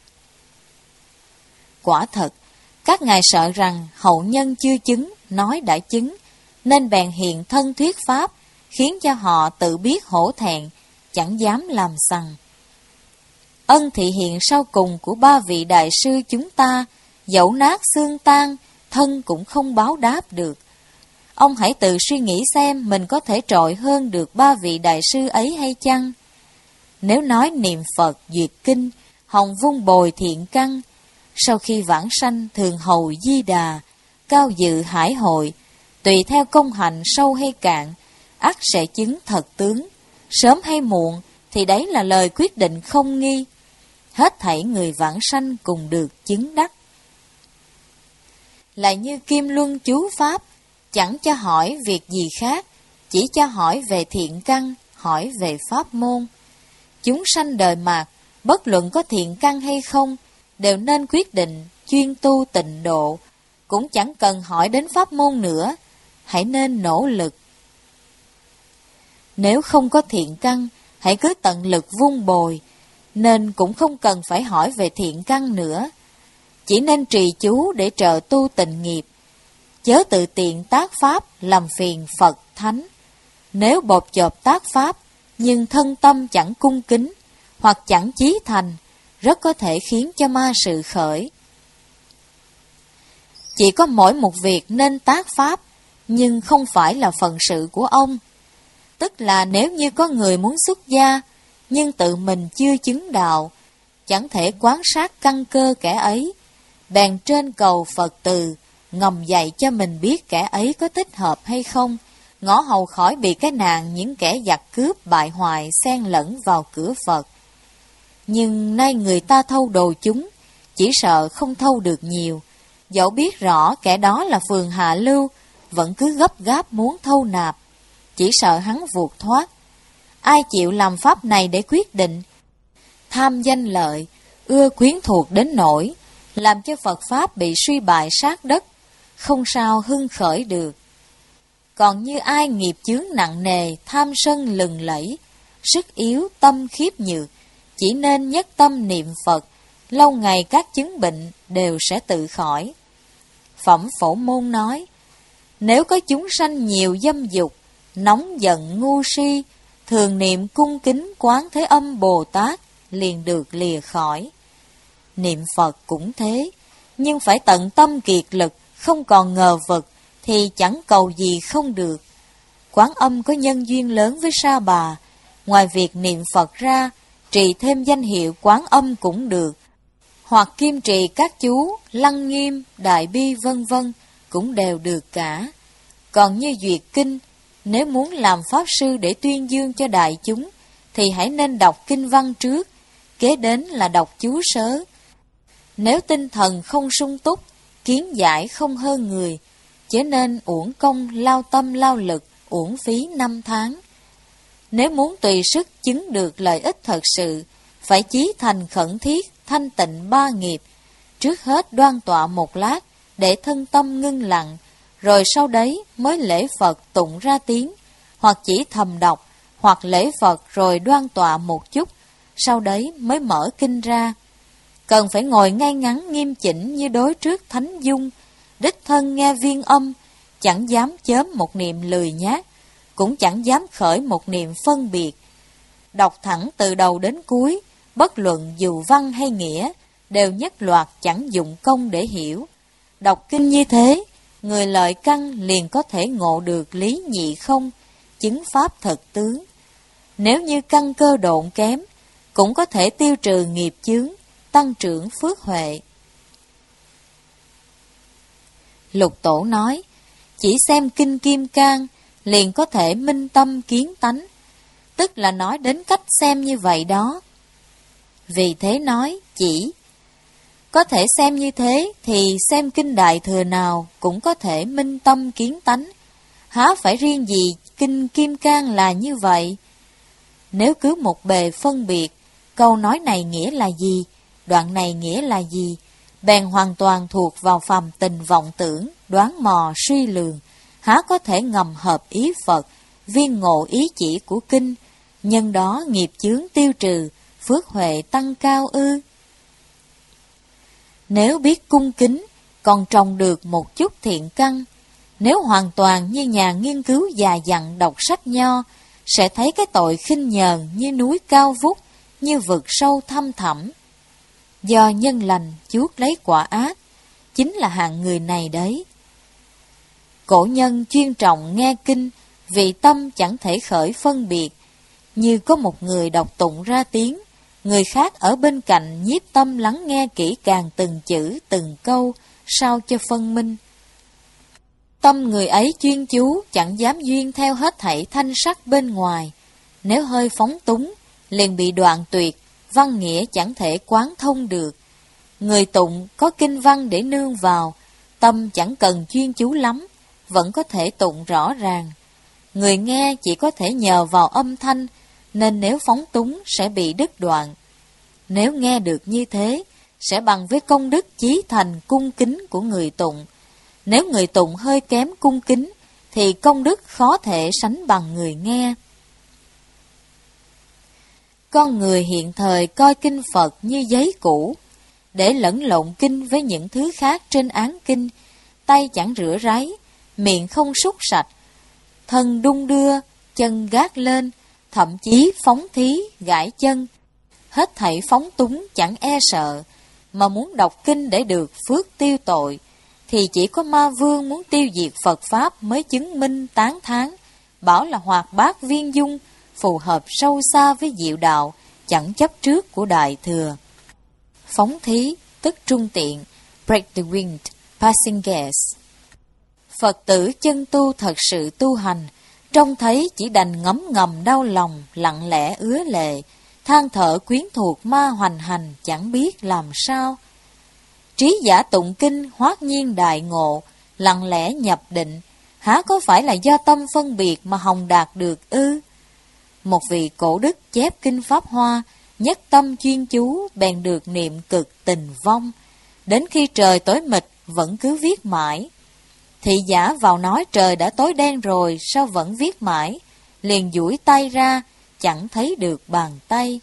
Quả thật, các ngài sợ rằng hậu nhân chưa chứng, nói đã chứng, nên bèn hiện thân thuyết pháp, khiến cho họ tự biết hổ thẹn, chẳng dám làm sằng. Ân thị hiện sau cùng của ba vị đại sư chúng ta, dẫu nát xương tan, thân cũng không báo đáp được. Ông hãy tự suy nghĩ xem mình có thể trội hơn được ba vị đại sư ấy hay chăng? Nếu nói niệm Phật, duyệt kinh, hồng vung bồi thiện căn, sau khi vãng sanh thường hầu Di Đà, cao dự hải hội, tùy theo công hạnh sâu hay cạn, ắt sẽ chứng thật tướng, sớm hay muộn thì đấy là lời quyết định không nghi. Hết thảy người vãng sanh cùng được chứng đắc. Lại như Kim Luân chú Pháp, chẳng cho hỏi việc gì khác, chỉ cho hỏi về thiện căn, hỏi về pháp môn. Chúng sanh đời mạt, bất luận có thiện căn hay không, đều nên quyết định chuyên tu tịnh độ, cũng chẳng cần hỏi đến pháp môn nữa, hãy nên nỗ lực. Nếu không có thiện căn, hãy cứ tận lực vun bồi, nên cũng không cần phải hỏi về thiện căn nữa. Chỉ nên trì chú để trợ tu tịnh nghiệp, chớ tự tiện tác pháp làm phiền Phật Thánh. Nếu bột chộp tác pháp, nhưng thân tâm chẳng cung kính, hoặc chẳng chí thành, rất có thể khiến cho ma sự khởi. Chỉ có mỗi một việc nên tác pháp, nhưng không phải là phận sự của ông. Tức là nếu như có người muốn xuất gia, nhưng tự mình chưa chứng đạo, chẳng thể quan sát căn cơ kẻ ấy, bèn trên cầu Phật từ, ngầm dạy cho mình biết kẻ ấy có thích hợp hay không, ngõ hầu khỏi bị cái nạn những kẻ giặc cướp bại hoại xen lẫn vào cửa Phật. Nhưng nay người ta thâu đồ chúng, chỉ sợ không thâu được nhiều, dẫu biết rõ kẻ đó là phường hạ lưu, vẫn cứ gấp gáp muốn thâu nạp, chỉ sợ hắn vụt thoát. Ai chịu làm pháp này để quyết định? Tham danh lợi, ưa quyến thuộc đến nỗi, làm cho Phật Pháp bị suy bại sát đất, không sao hưng khởi được. Còn như ai nghiệp chướng nặng nề, tham sân lừng lẫy, sức yếu, tâm khiếp nhược, chỉ nên nhất tâm niệm Phật, lâu ngày các chứng bệnh đều sẽ tự khỏi. Phẩm Phổ Môn nói, nếu có chúng sanh nhiều dâm dục, nóng giận ngu si, thường niệm cung kính Quán Thế Âm Bồ Tát, liền được lìa khỏi. Niệm Phật cũng thế, nhưng phải tận tâm kiệt lực, không còn ngờ vực, thì chẳng cầu gì không được. Quán Âm có nhân duyên lớn với Sa Bà, ngoài việc niệm Phật ra, trì thêm danh hiệu Quán Âm cũng được, hoặc kim trì các chú, Lăng Nghiêm, Đại Bi vân vân cũng đều được cả. Còn như duyệt kinh, nếu muốn làm pháp sư để tuyên dương cho đại chúng, thì hãy nên đọc kinh văn trước, kế đến là đọc chú sớ. Nếu tinh thần không sung túc, kiến giải không hơn người, chớ nên uổng công lao tâm lao lực, uổng phí năm tháng. Nếu muốn tùy sức chứng được lợi ích thật sự, phải chí thành khẩn thiết, thanh tịnh ba nghiệp. Trước hết đoan tọa một lát, để thân tâm ngưng lặng, rồi sau đấy mới lễ Phật tụng ra tiếng, hoặc chỉ thầm đọc, hoặc lễ Phật rồi đoan tọa một chút, sau đấy mới mở kinh ra. Cần phải ngồi ngay ngắn nghiêm chỉnh như đối trước thánh dung, đích thân nghe viên âm, chẳng dám chớm một niệm lười nhác, cũng chẳng dám khởi một niệm phân biệt. Đọc thẳng từ đầu đến cuối, bất luận dù văn hay nghĩa, đều nhất loạt chẳng dụng công để hiểu. Đọc kinh như thế, người lợi căn liền có thể ngộ được lý nhị không, chứng pháp thật tướng. Nếu như căn cơ độn kém, cũng có thể tiêu trừ nghiệp chướng, tăng trưởng phước huệ. Lục Tổ nói, chỉ xem kinh Kim Cang liền có thể minh tâm kiến tánh, tức là nói đến cách xem như vậy đó. Vì thế nói chỉ. Có thể xem như thế thì xem kinh Đại Thừa nào cũng có thể minh tâm kiến tánh, há phải riêng gì kinh Kim Cang là như vậy? Nếu cứ một bề phân biệt, câu nói này nghĩa là gì, đoạn này nghĩa là gì, bèn hoàn toàn thuộc vào phàm tình vọng tưởng, đoán mò suy lường, há có thể ngầm hợp ý Phật, viên ngộ ý chỉ của kinh, nhân đó nghiệp chướng tiêu trừ, phước huệ tăng cao ư? Nếu biết cung kính, còn trồng được một chút thiện căn, nếu hoàn toàn như nhà nghiên cứu già dặn đọc sách nho, sẽ thấy cái tội khinh nhờn như núi cao vút, như vực sâu thăm thẳm. Do nhân lành chuốc lấy quả ác, chính là hạng người này đấy. Cổ nhân chuyên trọng nghe kinh, vì tâm chẳng thể khởi phân biệt, như có một người đọc tụng ra tiếng, người khác ở bên cạnh nhiếp tâm lắng nghe kỹ càng từng chữ, từng câu, sao cho phân minh. Tâm người ấy chuyên chú, chẳng dám duyên theo hết thảy thanh sắc bên ngoài. Nếu hơi phóng túng, liền bị đoạn tuyệt, văn nghĩa chẳng thể quán thông được. Người tụng có kinh văn để nương vào, tâm chẳng cần chuyên chú lắm, vẫn có thể tụng rõ ràng. Người nghe chỉ có thể nhờ vào âm thanh, nên nếu phóng túng sẽ bị đứt đoạn. Nếu nghe được như thế, sẽ bằng với công đức chí thành cung kính của người tụng. Nếu người tụng hơi kém cung kính, thì công đức khó thể sánh bằng người nghe. Con người hiện thời coi kinh Phật như giấy cũ, để lẫn lộn kinh với những thứ khác trên án kinh, tay chẳng rửa ráy, miệng không súc sạch, thân đung đưa, chân gác lên, thậm chí phóng thí, gãi chân, hết thảy phóng túng chẳng e sợ, mà muốn đọc kinh để được phước tiêu tội, thì chỉ có ma vương muốn tiêu diệt Phật Pháp mới chứng minh tán thán, bảo là hoạt bát viên dung, phù hợp sâu xa với diệu đạo, chẳng chấp trước của Đại Thừa. Phóng thí, tức trung tiện, break the wind, passing gas. Phật tử chân tu thật sự tu hành, trông thấy chỉ đành ngấm ngầm đau lòng, lặng lẽ ứa lệ, than thở quyến thuộc ma hoành hành, chẳng biết làm sao. Trí giả tụng kinh hoát nhiên đại ngộ, lặng lẽ nhập định, há có phải là do tâm phân biệt mà hồng đạt được ư? Một vị cổ đức chép kinh Pháp Hoa, nhất tâm chuyên chú, bèn được niệm cực tình vong. Đến khi trời tối mịt, vẫn cứ viết mãi. Thị giả vào nói trời đã tối đen rồi, sao vẫn viết mãi? Liền duỗi tay ra, chẳng thấy được bàn tay.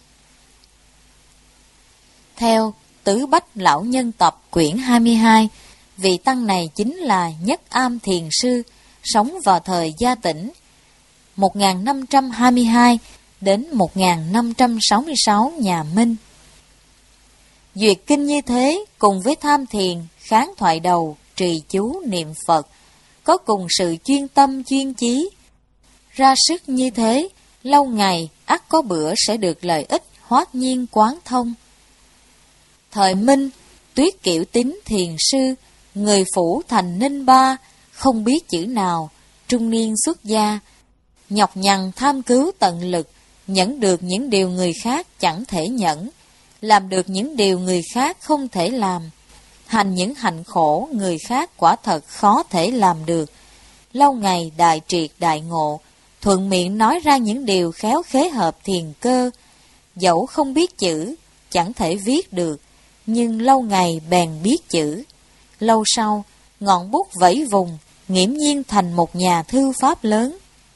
Theo Tứ Bách Lão Nhân Tập quyển hai mươi hai, vị tăng này chính là Nhất Am Thiền Sư, sống vào thời Gia Tĩnh, một nghìn năm trăm hai mươi hai đến một nghìn năm trăm sáu mươi sáu nhà Minh. Duyệt kinh như thế, cùng với tham thiền, kháng thoại đầu, trì chú, niệm Phật, có cùng sự chuyên tâm chuyên chí. Ra sức như thế, lâu ngày, ắt có bữa sẽ được lợi ích hoát nhiên quán thông. Thời Minh, Tuyết Kiểu Tín Thiền Sư, người phủ thành Ninh Ba, không biết chữ nào, trung niên xuất gia, nhọc nhằn tham cứu tận lực, nhẫn được những điều người khác chẳng thể nhẫn, làm được những điều người khác không thể làm, hành những hạnh khổ người khác quả thật khó thể làm được. Lâu ngày đại triệt đại ngộ, thuận miệng nói ra những điều khéo khế hợp thiền cơ, dẫu không biết chữ, chẳng thể viết được, nhưng lâu ngày bèn biết chữ. Lâu sau, ngọn bút vẫy vùng, nghiễm nhiên thành một nhà thư pháp lớn.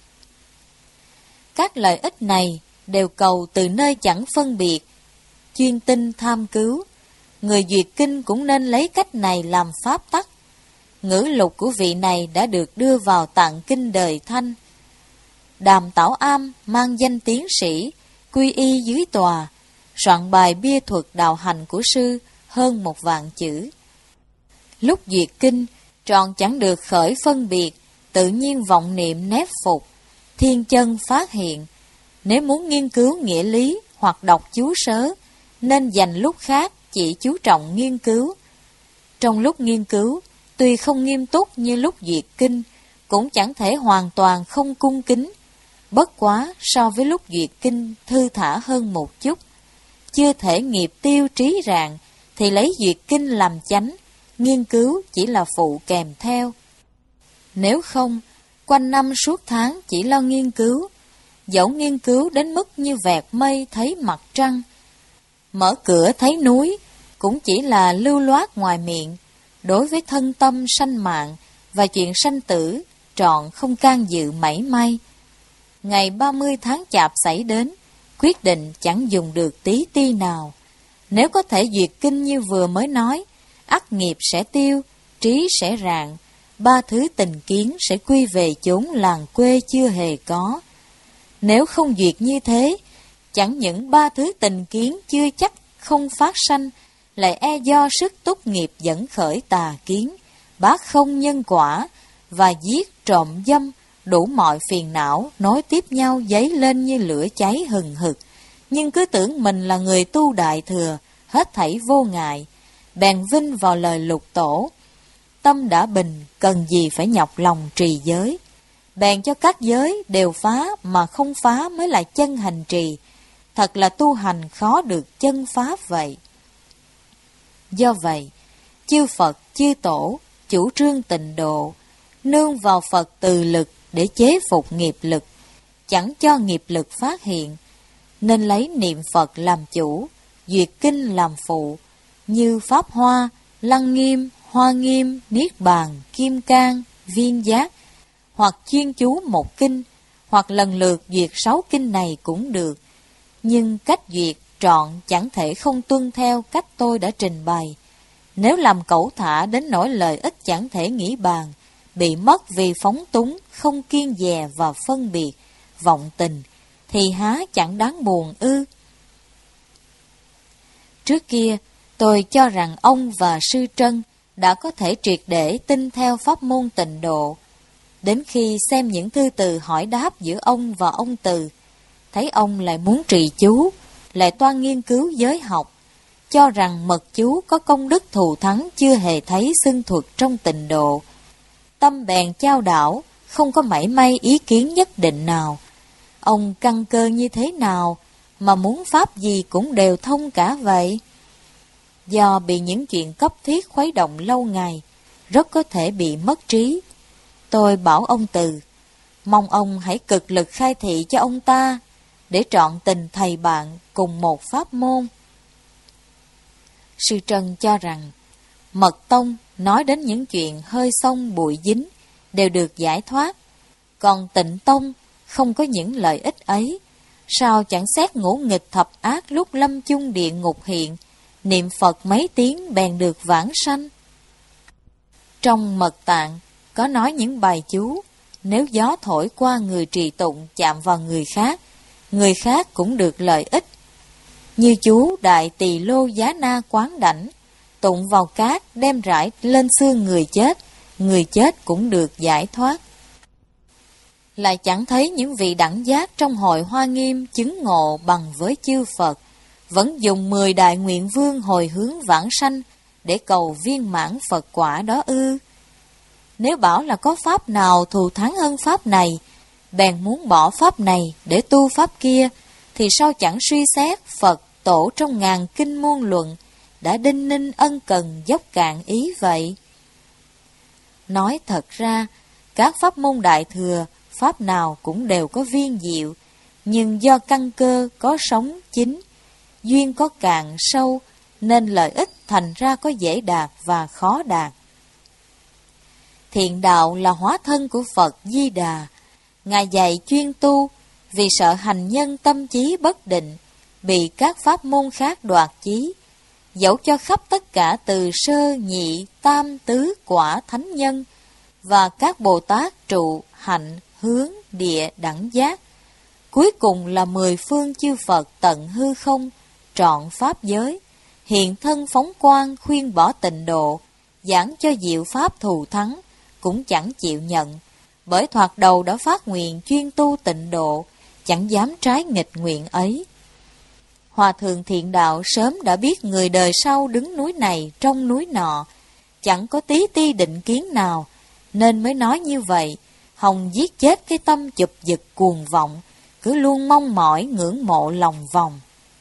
Các lợi ích này đều cầu từ nơi chẳng phân biệt, chuyên tinh tham cứu. Người duyệt kinh cũng nên lấy cách này làm pháp tắc. Ngữ lục của vị này đã được đưa vào tạng kinh đời Thanh. Đàm Tảo Am mang danh tiến sĩ, quy y dưới tòa, soạn bài bia thuật đạo hành của sư hơn một vạn chữ. Lúc duyệt kinh, tròn chẳng được khởi phân biệt, tự nhiên vọng niệm nép phục, thiên chân phát hiện. Nếu muốn nghiên cứu nghĩa lý hoặc đọc chú sớ, nên dành lúc khác chỉ chú trọng nghiên cứu. Trong lúc nghiên cứu, tuy không nghiêm túc như lúc duyệt kinh, cũng chẳng thể hoàn toàn không cung kính. Bất quá so với lúc duyệt kinh thư thả hơn một chút. Chưa thể nghiệp tiêu trí rạng, thì lấy duyệt kinh làm chánh, nghiên cứu chỉ là phụ kèm theo. Nếu không, quanh năm suốt tháng chỉ lo nghiên cứu, dẫu nghiên cứu đến mức như vẹt mây thấy mặt trăng, mở cửa thấy núi, cũng chỉ là lưu loát ngoài miệng. Đối với thân tâm sanh mạng và chuyện sanh tử, trọn không can dự mảy may. Ngày ba mươi tháng Chạp xảy đến, quyết định chẳng dùng được tí ti nào. Nếu có thể duyệt kinh như vừa mới nói, ắt nghiệp sẽ tiêu, trí sẽ rạng, ba thứ tình kiến sẽ quy về chốn làng quê chưa hề có. Nếu không duyệt như thế, chẳng những ba thứ tình kiến chưa chắc không phát sanh, lại e do sức túc nghiệp dẫn khởi tà kiến, bác không nhân quả, và giết trộm dâm, đủ mọi phiền não nối tiếp nhau dấy lên như lửa cháy hừng hực. Nhưng cứ tưởng mình là người tu đại thừa, hết thảy vô ngại, bèn vinh vào lời lục tổ. Tâm đã bình, cần gì phải nhọc lòng trì giới. Bèn cho các giới đều phá, mà không phá mới là chân hành trì. thật là tu hành khó được chân pháp vậy. Do vậy, chư Phật, chư Tổ chủ trương tịnh độ, nương vào Phật từ lực để chế phục nghiệp lực, chẳng cho nghiệp lực phát hiện, nên lấy niệm Phật làm chủ, duyệt kinh làm phụ, như Pháp Hoa, Lăng Nghiêm, Hoa Nghiêm, Niết Bàn, Kim Cang, Viên Giác, hoặc chuyên chú một kinh, hoặc lần lượt duyệt sáu kinh này cũng được. Nhưng cách duyệt trọn chẳng thể không tuân theo cách tôi đã trình bày. Nếu làm cẩu thả đến nỗi lợi ích chẳng thể nghĩ bàn, bị mất vì phóng túng, không kiêng dè và phân biệt, vọng tình, thì há chẳng đáng buồn ư? Trước kia, tôi cho rằng ông và Sư Trân đã có thể triệt để tin theo pháp môn tịnh độ. Đến khi xem những thư từ hỏi đáp giữa ông và ông Từ, thấy ông lại muốn trì chú, lại toan nghiên cứu giới học, cho rằng mật chú có công đức thù thắng chưa hề thấy xưng thuật trong tịnh độ. Tâm bèn chao đảo, không có mảy may ý kiến nhất định nào. Ông căn cơ như thế nào mà muốn pháp gì cũng đều thông cả vậy? Do bị những chuyện cấp thiết khuấy động lâu ngày, rất có thể bị mất trí. Tôi bảo ông Từ, mong ông hãy cực lực khai thị cho ông ta, để trọn tình thầy bạn cùng một pháp môn. Sư Trân cho rằng, Mật Tông nói đến những chuyện hơi xông bụi dính đều được giải thoát, còn Tịnh Tông không có những lợi ích ấy. Sao chẳng xét ngũ nghịch thập ác lúc lâm chung địa ngục hiện, niệm Phật mấy tiếng bèn được vãng sanh. Trong Mật Tạng có nói những bài chú, nếu gió thổi qua người trì tụng chạm vào người khác, người khác cũng được lợi ích. Như chú Đại Tỳ Lô Giá Na Quán Đảnh, tụng vào cát đem rải lên xương người chết, người chết cũng được giải thoát. Lại chẳng thấy những vị đẳng giác trong hội Hoa Nghiêm chứng ngộ bằng với chư Phật, vẫn dùng mười đại nguyện vương hồi hướng vãng sanh để cầu viên mãn Phật quả đó ư? Nếu bảo là có pháp nào thù thắng hơn pháp này, bèn muốn bỏ pháp này để tu pháp kia, thì sao chẳng suy xét Phật Tổ trong ngàn kinh muôn luận đã đinh ninh ân cần dốc cạn ý vậy? Nói thật ra, các pháp môn đại thừa, pháp nào cũng đều có viên diệu, nhưng do căn cơ có sống chính, duyên có cạn sâu, nên lợi ích thành ra có dễ đạt và khó đạt. Thiện đạo là hóa thân của Phật Di Đà. Ngài dạy chuyên tu, vì sợ hành nhân tâm trí bất định, bị các pháp môn khác đoạt chí. Dẫu cho khắp tất cả từ sơ, nhị, tam, tứ, quả, thánh nhân, và các Bồ Tát trụ, hạnh, hướng, địa, đẳng giác. Cuối cùng là mười phương chư Phật tận hư không, trọn pháp giới, hiện thân phóng quang khuyên bỏ tịnh độ, giảng cho diệu pháp thù thắng, cũng chẳng chịu nhận, bởi thoạt đầu đã phát nguyện chuyên tu tịnh độ, chẳng dám trái nghịch nguyện ấy. Hòa thượng Thiện Đạo sớm đã biết người đời sau đứng núi này trong núi nọ, chẳng có tí ti định kiến nào, nên mới nói như vậy, hòng giết chết cái tâm chụp giật cuồng vọng, cứ luôn mong mỏi ngưỡng mộ lòng vòng.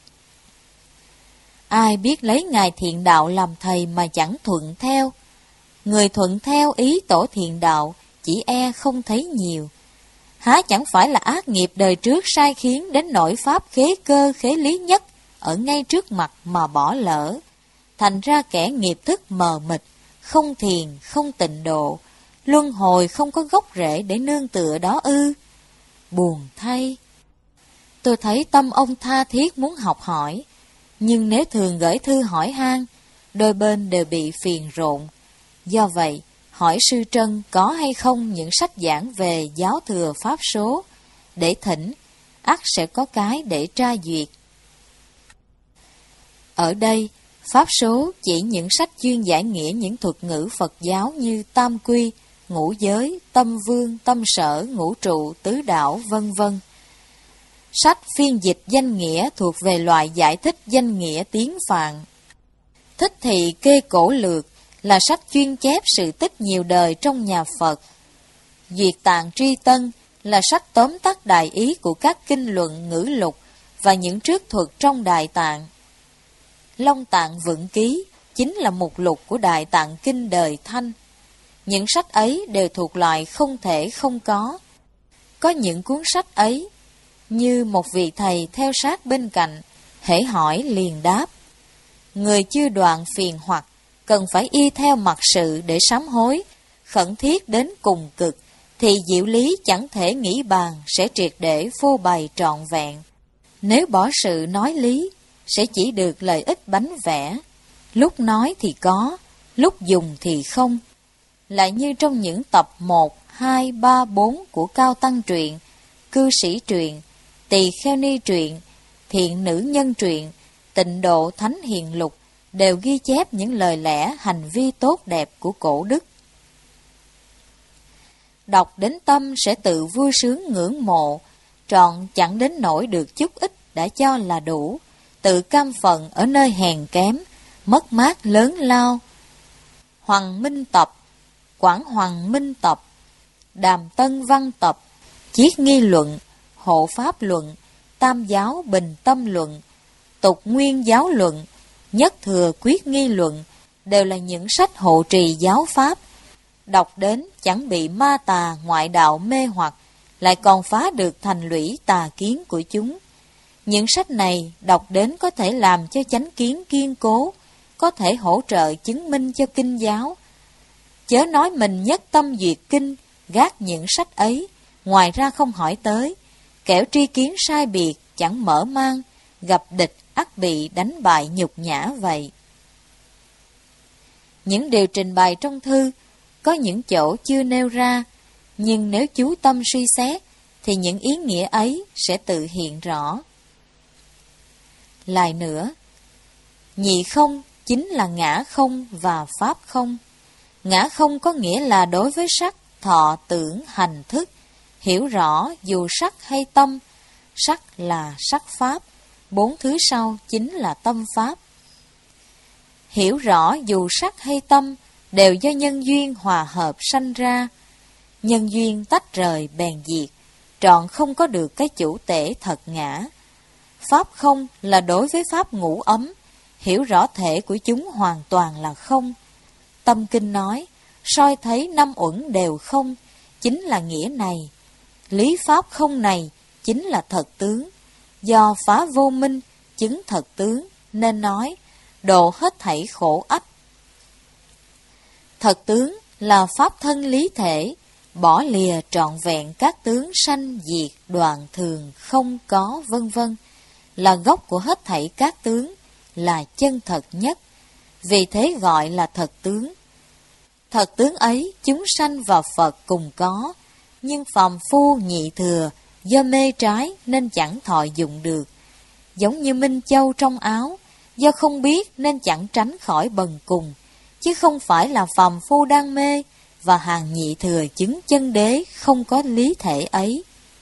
Ai biết lấy Ngài Thiện Đạo làm thầy mà chẳng thuận theo. Người thuận theo ý Tổ Thiện Đạo chỉ e không thấy nhiều. Há chẳng phải là ác nghiệp đời trước sai khiến đến nỗi pháp khế cơ khế lý nhất ở ngay trước mặt mà bỏ lỡ, thành ra kẻ nghiệp thức mờ mịt, không thiền, không tịnh độ, luân hồi không có gốc rễ để nương tựa đó ư? Buồn thay. Tôi thấy tâm ông tha thiết muốn học hỏi, nhưng nếu thường gửi thư hỏi han, đôi bên đều bị phiền rộn. Do vậy, hỏi Sư Trân có hay không những sách giảng về giáo thừa pháp số, để thỉnh, ắt sẽ có cái để tra duyệt. Ở đây, pháp số chỉ những sách chuyên giải nghĩa những thuật ngữ Phật giáo như tam quy, ngũ giới, tâm vương, tâm sở, ngũ trụ, tứ đạo, vân vân. Sách phiên dịch danh nghĩa thuộc về loại giải thích danh nghĩa tiếng Phạn. Thích thị kê cổ lược là sách chuyên chép sự tích nhiều đời trong nhà Phật. Duyệt tạng tri tân là sách tóm tắt đại ý của các kinh luận ngữ lục và những trước thuật trong Đại Tạng. Long Tạng Vựng Ký chính là mục lục của Đại Tạng Kinh đời Thanh. Những sách ấy đều thuộc loại không thể không có. Có những cuốn sách ấy, như một vị thầy theo sát bên cạnh, hễ hỏi liền đáp. Người chưa đoạn phiền hoặc, cần phải y theo mặc sự để sám hối, khẩn thiết đến cùng cực, thì diệu lý chẳng thể nghĩ bàn sẽ triệt để phô bày trọn vẹn. Nếu bỏ sự nói lý, sẽ chỉ được lợi ích bánh vẽ, lúc nói thì có, lúc dùng thì không. Lại như trong những tập một, hai, ba, bốn của Cao Tăng truyện, Cư Sĩ truyện, Tỳ Kheo Ni truyện, Thiện Nữ Nhân truyện, Tịnh Độ Thánh Hiền Lục, đều ghi chép những lời lẽ hành vi tốt đẹp của cổ đức. Đọc đến tâm sẽ tự vui sướng ngưỡng mộ, trọn chẳng đến nỗi được chút ít đã cho là đủ, tự cam phận ở nơi hèn kém, mất mát lớn lao. Hoàng Minh Tập, Quảng Hoàng Minh Tập, Đàm Tân Văn Tập, Chiết Nghi Luận, Hộ Pháp Luận, Tam Giáo Bình Tâm Luận, Tục Nguyên Giáo Luận, Nhất Thừa Quyết Nghi Luận, đều là những sách hộ trì giáo pháp. Đọc đến chẳng bị ma tà ngoại đạo mê hoặc, lại còn phá được thành lũy tà kiến của chúng. Những sách này đọc đến có thể làm cho chánh kiến kiên cố, có thể hỗ trợ chứng minh cho kinh giáo. Chớ nói mình nhất tâm duyệt kinh, gác những sách ấy, ngoài ra không hỏi tới, kẻo tri kiến sai biệt, chẳng mở mang, gặp địch ắt bị đánh bại nhục nhã vậy. Những điều trình bày trong thư có những chỗ chưa nêu ra, nhưng nếu chú tâm suy xét, thì những ý nghĩa ấy sẽ tự hiện rõ. Lại nữa, nhị không chính là ngã không và pháp không. Ngã không có nghĩa là đối với sắc, thọ, tưởng, hành, thức, hiểu rõ dù sắc hay tâm. Sắc là sắc pháp, bốn thứ sau chính là tâm pháp. Hiểu rõ dù sắc hay tâm đều do nhân duyên hòa hợp sanh ra. Nhân duyên tách rời bèn diệt, trọn không có được cái chủ tể thật ngã. Pháp không là đối với pháp ngũ ấm, hiểu rõ thể của chúng hoàn toàn là không. Tâm Kinh nói, soi thấy năm uẩn đều không, chính là nghĩa này. Lý pháp không này chính là thật tướng. Do phá vô minh, chứng thật tướng, nên nói, độ hết thảy khổ ách. Thật tướng là pháp thân lý thể, bỏ lìa trọn vẹn các tướng sanh diệt, đoạn thường, không có, vân vân, là gốc của hết thảy các tướng, là chân thật nhất, vì thế gọi là thật tướng. Thật tướng ấy chúng sanh và Phật cùng có, nhưng phàm phu nhị thừa do mê trái nên chẳng thọ dụng được. Giống như minh châu trong áo, do không biết nên chẳng tránh khỏi bần cùng, chứ không phải là phàm phu đang mê và hàng nhị thừa chứng chân đế không có lý thể ấy.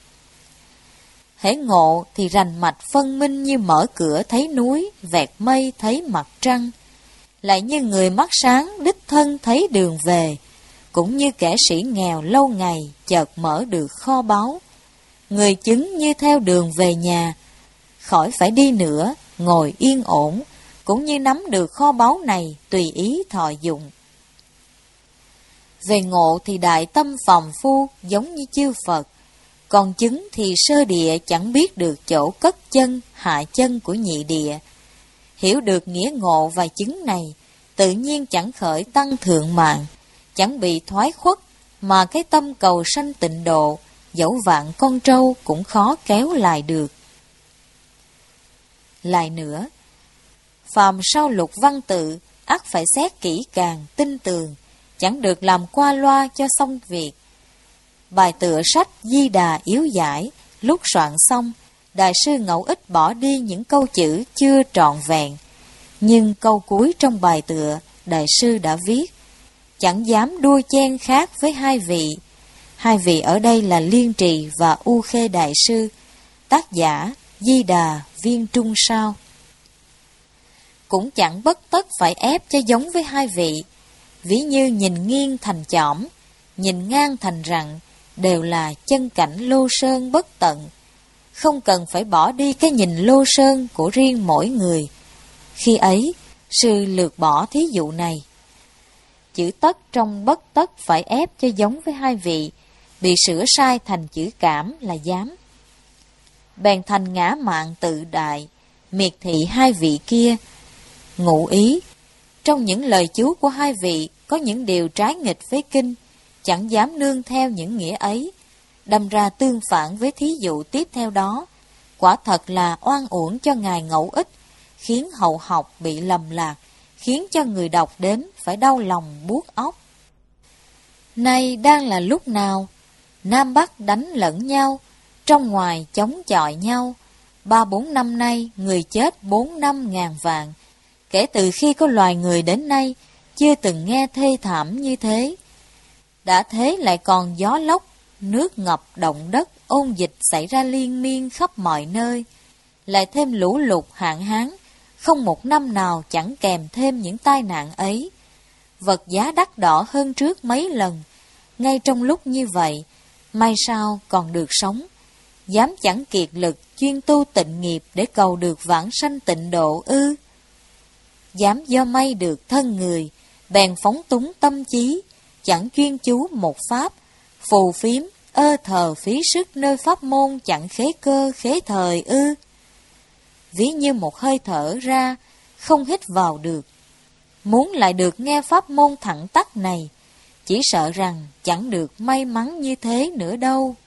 Hễ ngộ thì rành mạch phân minh như mở cửa thấy núi, vẹt mây thấy mặt trăng. Lại như người mắt sáng đích thân thấy đường về, cũng như kẻ sĩ nghèo lâu ngày chợt mở được kho báu. Người chứng như theo đường về nhà, khỏi phải đi nữa, ngồi yên ổn, cũng như nắm được kho báu này tùy ý thọ dụng. Về ngộ thì đại tâm phàm phu giống như chư Phật, còn chứng thì sơ địa chẳng biết được chỗ cất chân, hạ chân của nhị địa. Hiểu được nghĩa ngộ và chứng này, tự nhiên chẳng khởi tăng thượng mạng, chẳng bị thoái khuất, mà cái tâm cầu sanh tịnh độ, dẫu vạn con trâu cũng khó kéo lại được. Lại nữa, phàm sau lục văn tự, ắt phải xét kỹ càng, tinh tường, chẳng được làm qua loa cho xong việc. Bài tựa sách Di Đà yếu giải, lúc soạn xong, Đại sư ngẫu ích bỏ đi những câu chữ chưa trọn vẹn. Nhưng câu cuối trong bài tựa, Đại sư đã viết, chẳng dám đua chen khác với hai vị. Hai vị ở đây là Liên Trì và U Khê Đại sư, tác giả Di Đà Viên Trung Sao. Cũng chẳng bất tất phải ép cho giống với hai vị, ví như nhìn nghiêng thành chỏm, nhìn ngang thành rặng, đều là chân cảnh lô sơn bất tận. không cần phải bỏ đi cái nhìn lô sơn của riêng mỗi người. Khi ấy, sư lược bỏ thí dụ này. Chữ tất trong bất tất phải ép cho giống với hai vị, bị sửa sai thành chữ cảm là dám. Bèn thành ngã mạn tự đại, miệt thị hai vị kia. Ngụ ý, trong những lời chú của hai vị có những điều trái nghịch với kinh, chẳng dám nương theo những nghĩa ấy, đâm ra tương phản với thí dụ tiếp theo đó. Quả thật là oan uổng cho ngài Ngẫu Ích, khiến hậu học bị lầm lạc, khiến cho người đọc đến phải đau lòng buốt óc. Nay đang là lúc nào? Nam Bắc đánh lẫn nhau, trong ngoài chống chọi nhau. Ba bốn năm nay, người chết bốn năm ngàn vạn. Kể từ khi có loài người đến nay, chưa từng nghe thê thảm như thế. Đã thế lại còn gió lốc, nước ngập động đất, ôn dịch xảy ra liên miên khắp mọi nơi. Lại thêm lũ lụt hạn hán, không một năm nào chẳng kèm thêm những tai nạn ấy. Vật giá đắt đỏ hơn trước mấy lần. Ngay trong lúc như vậy, may sao còn được sống, dám chẳng kiệt lực chuyên tu tịnh nghiệp để cầu được vãng sanh tịnh độ ư? Dám do may được thân người, bèn phóng túng tâm trí, chẳng chuyên chú một pháp, phù phiếm, ơ thờ phí sức nơi pháp môn chẳng khế cơ khế thời ư? Ví như một hơi thở ra, không hít vào được. Muốn lại được nghe pháp môn thẳng tắc này, chỉ sợ rằng chẳng được may mắn như thế nữa đâu.